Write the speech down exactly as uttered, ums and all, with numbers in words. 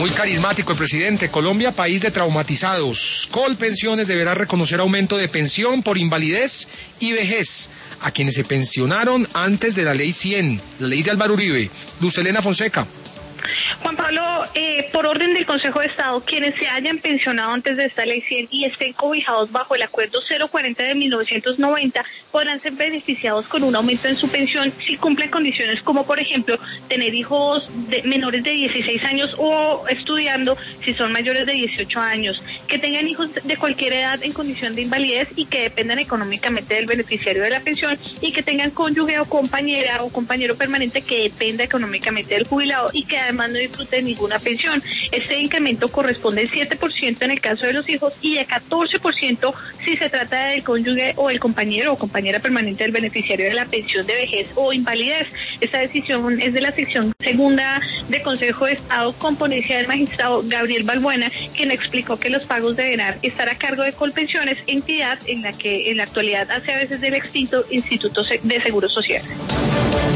Muy carismático el presidente. Colombia, país de traumatizados. Colpensiones deberá reconocer aumento de pensión por invalidez y vejez a quienes se pensionaron antes de la ley cien, la ley de Álvaro Uribe. Luz Helena Fonseca. Juan Pablo, eh, por orden del Consejo de Estado, quienes se hayan pensionado antes de esta ley cien y estén cobijados bajo el acuerdo cero cuarenta de mil novecientos noventa podrán ser beneficiados con un aumento en su pensión si cumplen condiciones como, por ejemplo, tener hijos de menores de dieciséis años o estudiando si son mayores de dieciocho años, que tengan hijos de cualquier edad en condición de invalidez y que dependan económicamente del beneficiario de la pensión y que tengan cónyuge o compañera o compañero permanente que dependa económicamente del jubilado y que además no disfrute de ninguna pensión. Este incremento corresponde al siete por ciento en el caso de los hijos y de catorce por ciento si se trata del cónyuge o el compañero o compañera permanente del beneficiario de la pensión de vejez o invalidez. Esta decisión es de la sección segunda del Consejo de Estado con ponencia del magistrado Gabriel Balbuena, quien explicó que los pagos deberán estar a cargo de Colpensiones, entidad en la que en la actualidad hace a veces del extinto Instituto de Seguro Social.